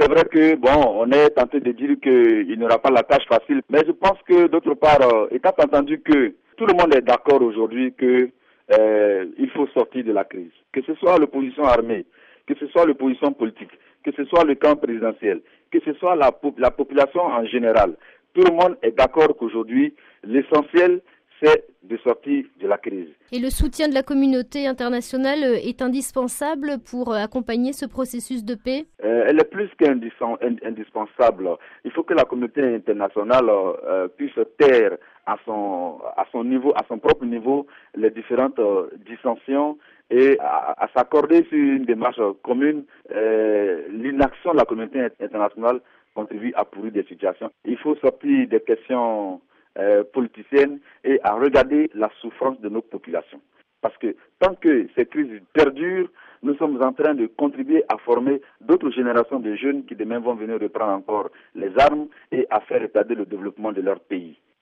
C'est vrai que, on est tenté de dire qu'il n'y aura pas la tâche facile, mais je pense que, d'autre part, étant entendu que tout le monde est d'accord aujourd'hui que il faut sortir de la crise, que ce soit l'opposition armée, que ce soit l'opposition politique, que ce soit le camp présidentiel, que ce soit la population en général. Tout le monde est d'accord qu'aujourd'hui, l'essentiel, c'est de sortir de la crise. Et le soutien de la communauté internationale est indispensable pour accompagner ce processus de paix? Elle est plus qu'indispensable. Il faut que la communauté internationale puisse taire à son niveau, à son propre niveau, les différentes dissensions et à s'accorder sur une démarche commune. L'inaction de la communauté internationale contribue à pourrir des situations. Il faut sortir des questions politiciennes et à regarder la souffrance de nos populations. Parce que tant que ces crises perdurent, nous sommes en train de contribuer à former d'autres générations de jeunes qui demain vont venir reprendre encore les armes et à faire retarder le développement de leur pays.